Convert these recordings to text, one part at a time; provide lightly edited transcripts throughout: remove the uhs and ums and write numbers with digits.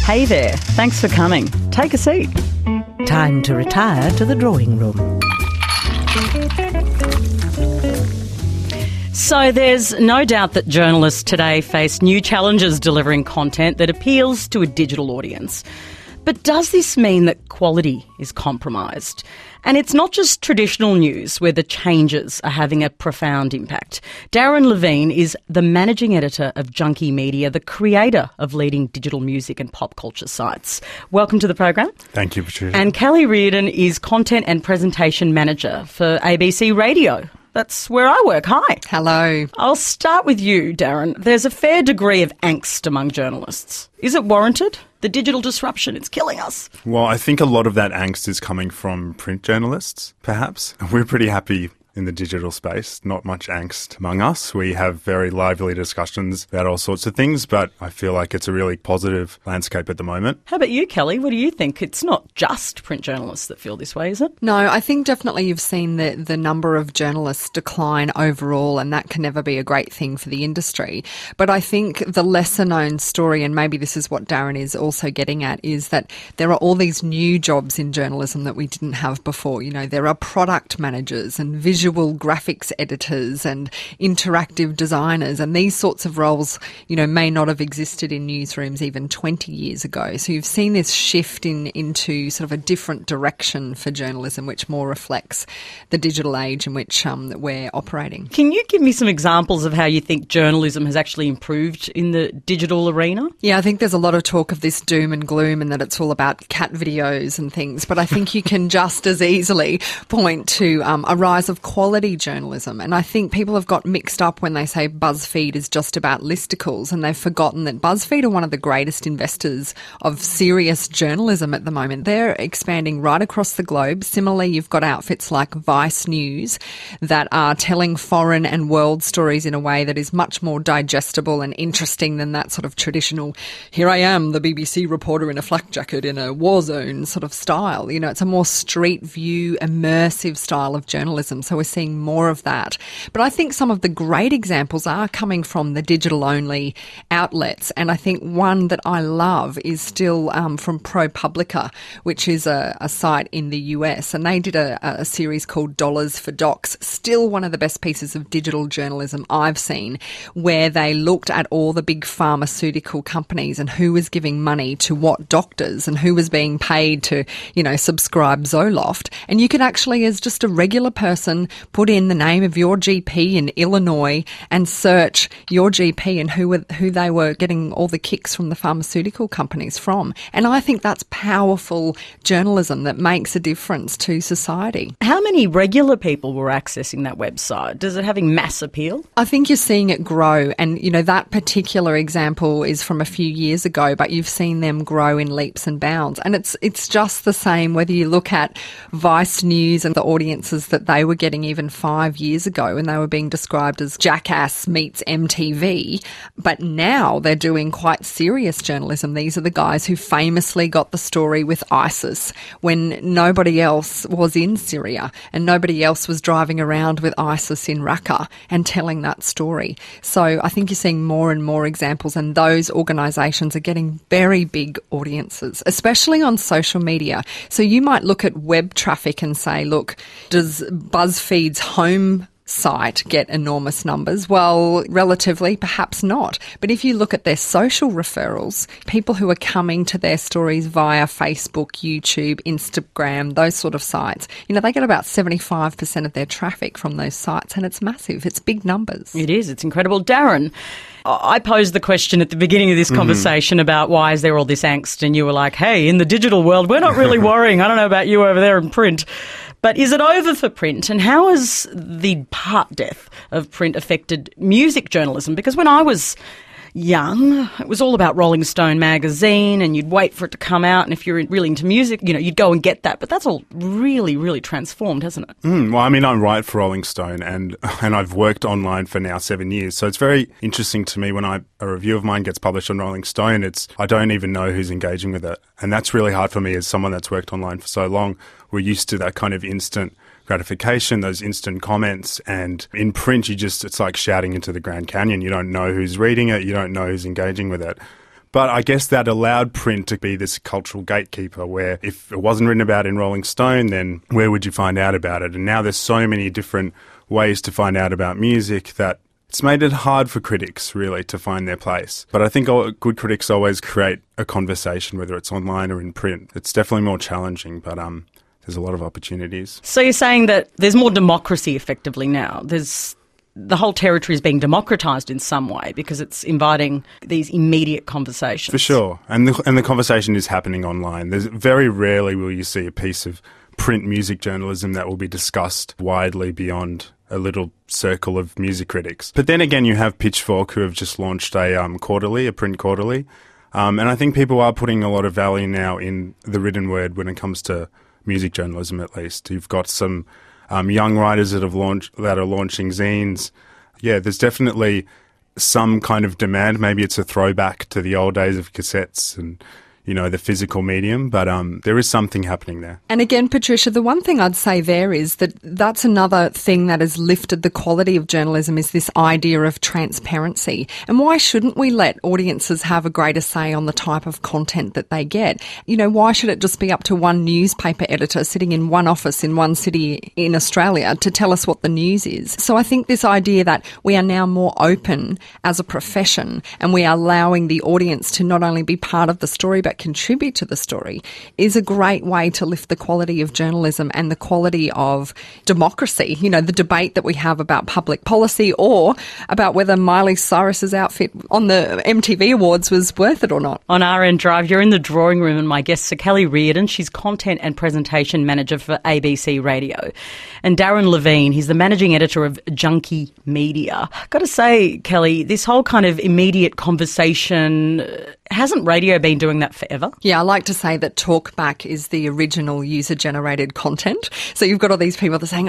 Hey there, thanks for coming. Take a seat. Time to retire to the drawing room. So there's no doubt that journalists today face new challenges delivering content that appeals to a digital audience. But does this mean that quality is compromised? And it's not just traditional news where the changes are having a profound impact. Darren Levine is the managing editor of Junkee Media, the creator of leading digital music and pop culture sites. Welcome to the program. Thank you, Patricia. And Kelly Reardon is content and presentation manager for ABC Radio. That's where I work. Hi. Hello. I'll start with you, Darren. There's a fair degree of angst among journalists. Is it warranted? The digital disruption, it's killing us. Well, I think a lot of that angst is coming from print journalists, perhaps. We're pretty happy in the digital space, not much angst among us. We have very lively discussions about all sorts of things, but I feel like it's a really positive landscape at the moment. How about you, Kelly? What do you think? It's not just print journalists that feel this way, is it? No, I think definitely you've seen the number of journalists decline overall, and that can never be a great thing for the industry. But I think the lesser known story, and maybe this is what Darren is also getting at, is that there are all these new jobs in journalism that we didn't have before. You know, there are product managers and visual graphics editors and interactive designers, and these sorts of roles, you know, may not have existed in newsrooms even 20 years ago. So you've seen this shift into sort of a different direction for journalism, which more reflects the digital age in which we're operating. Can you give me some examples of how you think journalism has actually improved in the digital arena? Yeah, I think there's a lot of talk of this doom and gloom and that it's all about cat videos and things, but I think you can just as easily point to a rise of quality journalism. And I think people have got mixed up when they say BuzzFeed is just about listicles, and they've forgotten that BuzzFeed are one of the greatest investors of serious journalism at the moment. They're expanding right across the globe. Similarly, you've got outfits like Vice News that are telling foreign and world stories in a way that is much more digestible and interesting than that sort of traditional, here I am, the BBC reporter in a flak jacket in a war zone sort of style. You know, it's a more street view, immersive style of journalism. So we're seeing more of that. But I think some of the great examples are coming from the digital-only outlets. And I think one that I love is still from ProPublica, which is a site in the US. And they did a series called Dollars for Docs, still one of the best pieces of digital journalism I've seen, where they looked at all the big pharmaceutical companies and who was giving money to what doctors and who was being paid to, you know, subscribe Zoloft. And you could actually, as just a regular person, put in the name of your GP in Illinois and search your GP and who they were getting all the kicks from the pharmaceutical companies from. And I think that's powerful journalism that makes a difference to society. How many regular people were accessing that website? Does it having mass appeal? I think you're seeing it grow. And, you know, that particular example is from a few years ago, but you've seen them grow in leaps and bounds. And it's just the same whether you look at Vice News and the audiences that they were getting even 5 years ago, when they were being described as Jackass meets MTV. But now they're doing quite serious journalism. These are the guys who famously got the story with ISIS when nobody else was in Syria and nobody else was driving around with ISIS in Raqqa and telling that story. So I think you're seeing more and more examples, and those organisations are getting very big audiences, especially on social media. So you might look at web traffic and say, look, does BuzzFeed's home site get enormous numbers? Well, relatively, perhaps not. But if you look at their social referrals, people who are coming to their stories via Facebook, YouTube, Instagram, those sort of sites, you know, they get about 75% of their traffic from those sites, and it's massive. It's big numbers. It is. It's incredible. Darren, I posed the question at the beginning of this conversation about why is there all this angst, and you were like, hey, in the digital world, we're not really worrying. I don't know about you over there in print. But is it over for print? And how has the part death of print affected music journalism? Because when I was young, it was all about Rolling Stone magazine, and you'd wait for it to come out. And if you're really into music, you know, you'd go and get that. But that's all really, really transformed, hasn't it? Well, I mean, I write for Rolling Stone, and I've worked online for now 7 years. So it's very interesting to me when a review of mine gets published on Rolling Stone. I don't even know who's engaging with it. And that's really hard for me as someone that's worked online for so long. We're used to that kind of instant gratification, those instant comments, and in print it's like shouting into the Grand Canyon. You don't know who's reading it, you don't know who's engaging with it. But I guess that allowed print to be this cultural gatekeeper where if it wasn't written about in Rolling Stone, then where would you find out about it? And now there's so many different ways to find out about music that it's made it hard for critics, really, to find their place. But I think good critics always create a conversation, whether it's online or in print. It's definitely more challenging, but there's a lot of opportunities. So you're saying that there's more democracy effectively now. The whole territory is being democratised in some way because it's inviting these immediate conversations. For sure. And the conversation is happening online. There's very rarely will you see a piece of print music journalism that will be discussed widely beyond a little circle of music critics. But then again, you have Pitchfork, who have just launched a print quarterly. And I think people are putting a lot of value now in the written word when it comes to music journalism, at least. You've got some young writers that are launching zines. Yeah, there's definitely some kind of demand. Maybe it's a throwback to the old days of cassettes and, the physical medium, but there is something happening there. And again, Patricia, the one thing I'd say there is that's another thing that has lifted the quality of journalism is this idea of transparency. And why shouldn't we let audiences have a greater say on the type of content that they get? Why should it just be up to one newspaper editor sitting in one office in one city in Australia to tell us what the news is? So I think this idea that we are now more open as a profession and we are allowing the audience to not only be part of the story but contribute to the story is a great way to lift the quality of journalism and the quality of democracy. The debate that we have about public policy or about whether Miley Cyrus's outfit on the MTV Awards was worth it or not. On RN Drive, you're in the drawing room and my guests are Kelly Reardon. She's Content and Presentation Manager for ABC Radio. And Darren Levine, he's the Managing Editor of Junkie Media. Got to say, Kelly, this whole kind of immediate conversation, hasn't radio been doing that forever? Yeah, I like to say that talkback is the original user-generated content. So you've got all these people that are saying,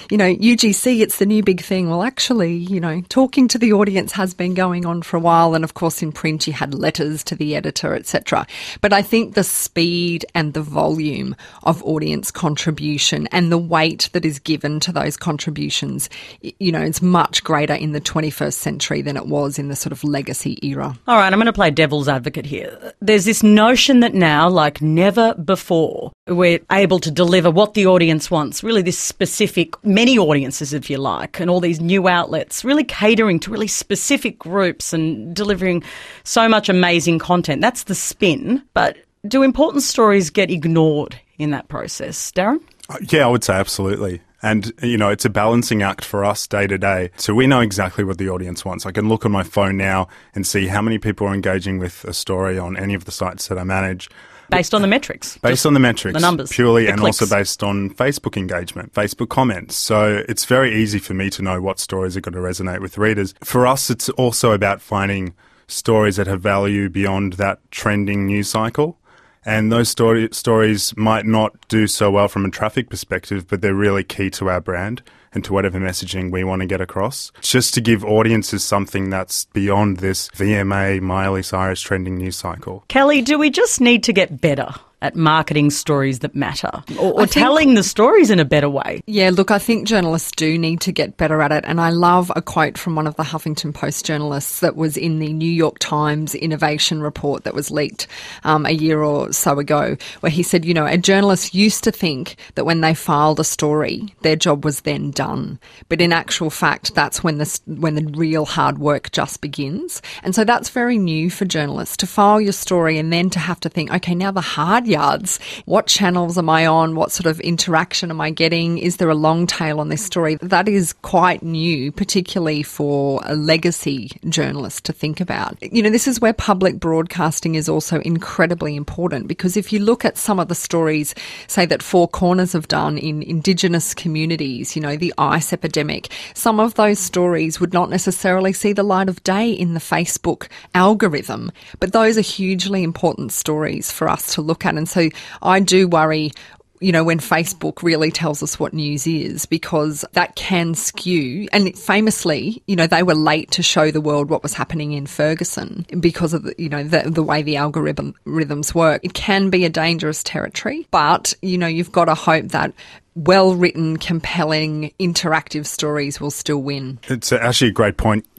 UGC, it's the new big thing. Well, actually, talking to the audience has been going on for a while. And of course, in print, you had letters to the editor, etc. But I think the speed and the volume of audience contribution and the weight that is given to those contributions, it's much greater in the 21st century than it was in the sort of legacy era. All right, I'm going to play devil's advocate here. There's this notion that now, like never before, we're able to deliver what the audience wants, really this specific, many audiences, if you like, and all these new outlets, really catering to really specific groups and delivering so much amazing content. That's the spin. But do important stories get ignored in that process, Darren? Yeah, I would say absolutely. And, it's a balancing act for us day to day. So we know exactly what the audience wants. I can look on my phone now and see how many people are engaging with a story on any of the sites that I manage. Based on the metrics. Based on the metrics. The numbers. Purely, the and clicks. also based on Facebook engagement, Facebook comments. So it's very easy for me to know what stories are going to resonate with readers. For us, it's also about finding stories that have value beyond that trending news cycle. And those stories might not do so well from a traffic perspective, but they're really key to our brand and to whatever messaging we want to get across. Just to give audiences something that's beyond this VMA, Miley Cyrus trending news cycle. Kelly, do we just need to get better at marketing stories that matter or telling the stories in a better way? Yeah, look, I think journalists do need to get better at it. And I love a quote from one of the Huffington Post journalists that was in the New York Times innovation report that was leaked a year or so ago, where he said, a journalist used to think that when they filed a story, their job was then done. But in actual fact, that's when the real hard work just begins. And so that's very new for journalists, to file your story and then to have to think, okay, now the hard yards. What channels am I on? What sort of interaction am I getting? Is there a long tail on this story? That is quite new, particularly for a legacy journalist to think about. This is where public broadcasting is also incredibly important, because if you look at some of the stories, say, that Four Corners have done in Indigenous communities, the ice epidemic, some of those stories would not necessarily see the light of day in the Facebook algorithm, but those are hugely important stories for us to look at. And so I do worry, when Facebook really tells us what news is, because that can skew. And famously, they were late to show the world what was happening in Ferguson because of the way the algorithms work. It can be a dangerous territory, but you've got to hope that well-written, compelling, interactive stories will still win. It's actually a great point,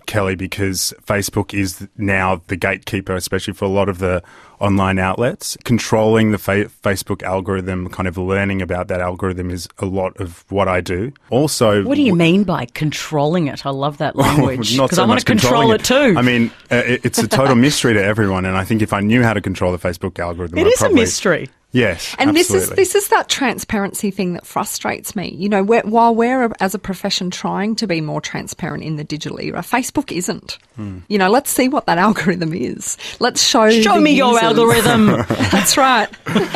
Kelly, because Facebook is now the gatekeeper, especially for a lot of the online outlets. Controlling the Facebook algorithm, kind of learning about that algorithm is a lot of what I do. Also, what do you mean by controlling it? I love that language, not because so I want much to control it too. I mean, it's a total mystery to everyone, and I think if I knew how to control the Facebook algorithm, it is a mystery. Yes, and absolutely. this is that transparency thing that frustrates me. You know, while we're as a profession trying to be more transparent in the digital era, Facebook isn't. You know, let's see what that algorithm is. Let's show me your users. algorithm. That's right.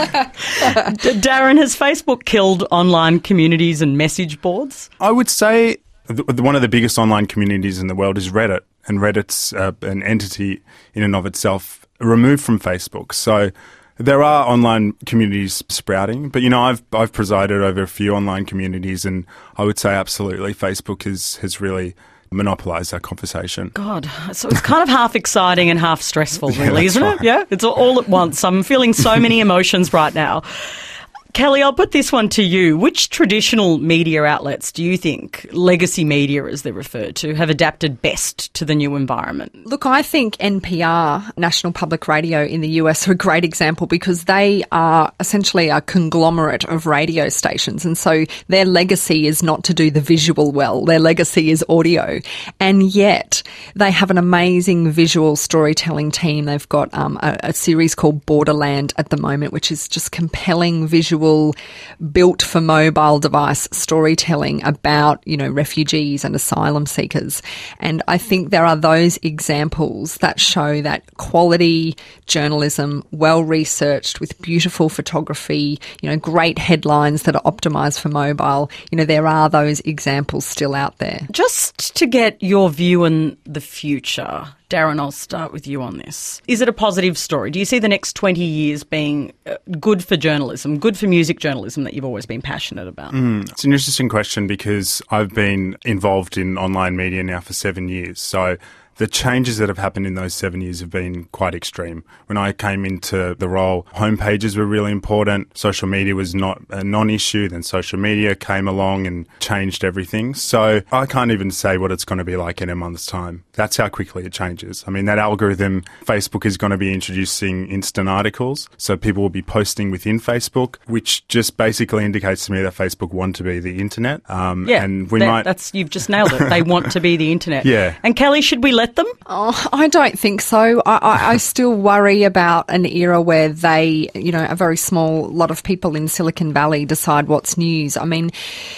Darren, has Facebook killed online communities and message boards? I would say one of the biggest online communities in the world is Reddit, and Reddit's an entity in and of itself removed from Facebook. So there are online communities sprouting, but, you know, I've presided over a few online communities, and I would say absolutely Facebook has really monopolised that conversation. God, so it's kind of half exciting and half stressful, really, isn't right. it? Yeah, it's all at once. I'm feeling so many emotions right now. Kelly, I'll put this one to you. Which traditional media outlets do you think, legacy media as they're referred to, have adapted best to the new environment? Look, I think NPR, National Public Radio in the US, are a great example because they are essentially a conglomerate of radio stations. And so their legacy is not to do the visual well. Their legacy is audio. And yet they have an amazing visual storytelling team. They've got a series called Borderland at the moment, which is just compelling visual, built for mobile device storytelling about, you know, refugees and asylum seekers. And I think there are those examples that show that quality journalism, well researched with beautiful photography, you know, great headlines that are optimized for mobile. You know, there are those examples still out there. Just to get your view on the future, Darren, I'll start with you on this. Is it a positive story? Do you see the next 20 years being good for journalism, good for music journalism that you've always been passionate about? It's an interesting question because I've been involved in online media now for 7 years. So the changes that have happened in those 7 years have been quite extreme. When I came into the role, homepages were really important. Social media was not a non-issue. Then social media came along and changed everything. So I can't even say what it's going to be like in a month's time. That's how quickly it changes. I mean, that algorithm, Facebook is going to be introducing instant articles. So people will be posting within Facebook, which just basically indicates to me that Facebook want to be the internet. And you've just nailed it. They want to be the internet. Yeah. And Kelly, should we let them? Oh, I don't think so. I still worry about an era where they, you know, a very small lot of people in Silicon Valley decide what's news. I mean,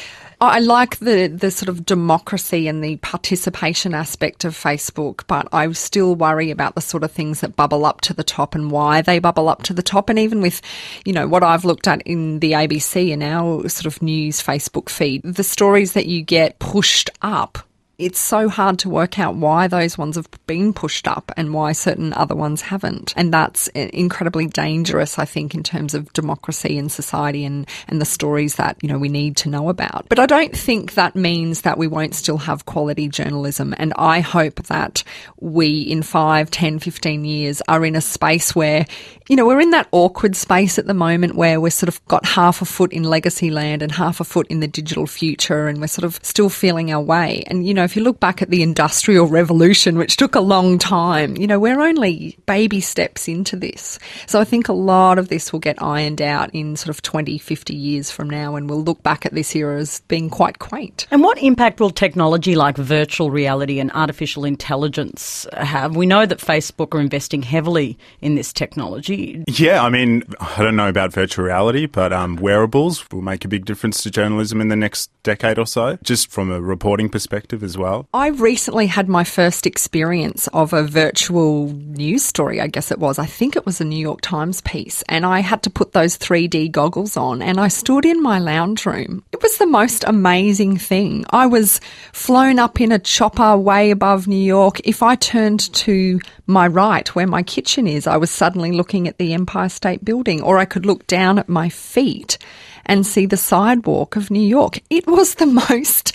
I like the sort of democracy and the participation aspect of Facebook, but I still worry about the sort of things that bubble up to the top and why they bubble up to the top. And even with, you know, what I've looked at in the ABC and our sort of news Facebook feed, the stories that you get pushed up, it's so hard to work out why those ones have been pushed up and why certain other ones haven't. And that's incredibly dangerous, I think, in terms of democracy and society and the stories that, you know, we need to know about. But I don't think that means that we won't still have quality journalism. And I hope that we, in 5, 10, 15 years, are in a space where, you know, we're in that awkward space at the moment where we're sort of got half a foot in legacy land and half a foot in the digital future, and we're sort of still feeling our way. And, you know, if you look back at the Industrial Revolution, which took a long time, you know, we're only baby steps into this. So I think a lot of this will get ironed out in sort of 20, 50 years from now, and we'll look back at this era as being quite quaint. And what impact will technology like virtual reality and artificial intelligence have? We know that Facebook are investing heavily in this technology. Yeah, I mean, I don't know about virtual reality, but wearables will make a big difference to journalism in the next decade or so, just from a reporting perspective as well. I recently had my first experience of a virtual news story, I guess it was. I think it was a New York Times piece, and I had to put those 3D goggles on, and I stood in my lounge room. It was the most amazing thing. I was flown up in a chopper way above New York. If I turned to my right, where my kitchen is, I was suddenly looking at the Empire State Building, or I could look down at my feet and see the sidewalk of New York. It was the most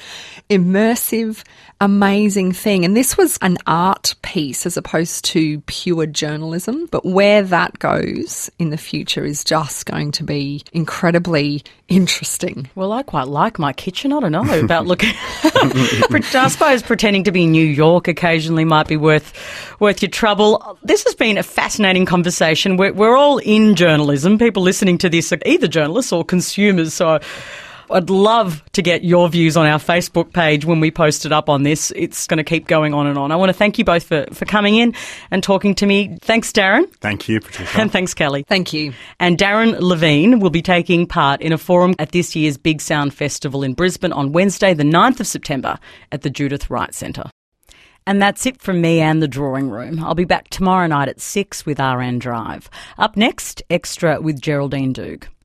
immersive, amazing thing. And this was an art piece as opposed to pure journalism. But where that goes in the future is just going to be incredibly interesting. Well, I quite like my kitchen. I don't know about looking. I suppose pretending to be New York occasionally might be worth your trouble. This has been a fascinating conversation. We're all in journalism. People listening to this are either journalists or consumers. So I'd love to get your views on our Facebook page when we post it up on this. It's going to keep going on and on. I want to thank you both for coming in and talking to me. Thanks, Darren. Thank you, Patricia. And thanks, Kelly. Thank you. And Darren Levine will be taking part in a forum at this year's Big Sound Festival in Brisbane on Wednesday, the 9th of September at the Judith Wright Centre. And that's it from me and the Drawing Room. I'll be back tomorrow night at 6 with RN Drive. Up next, Extra with Geraldine Doog.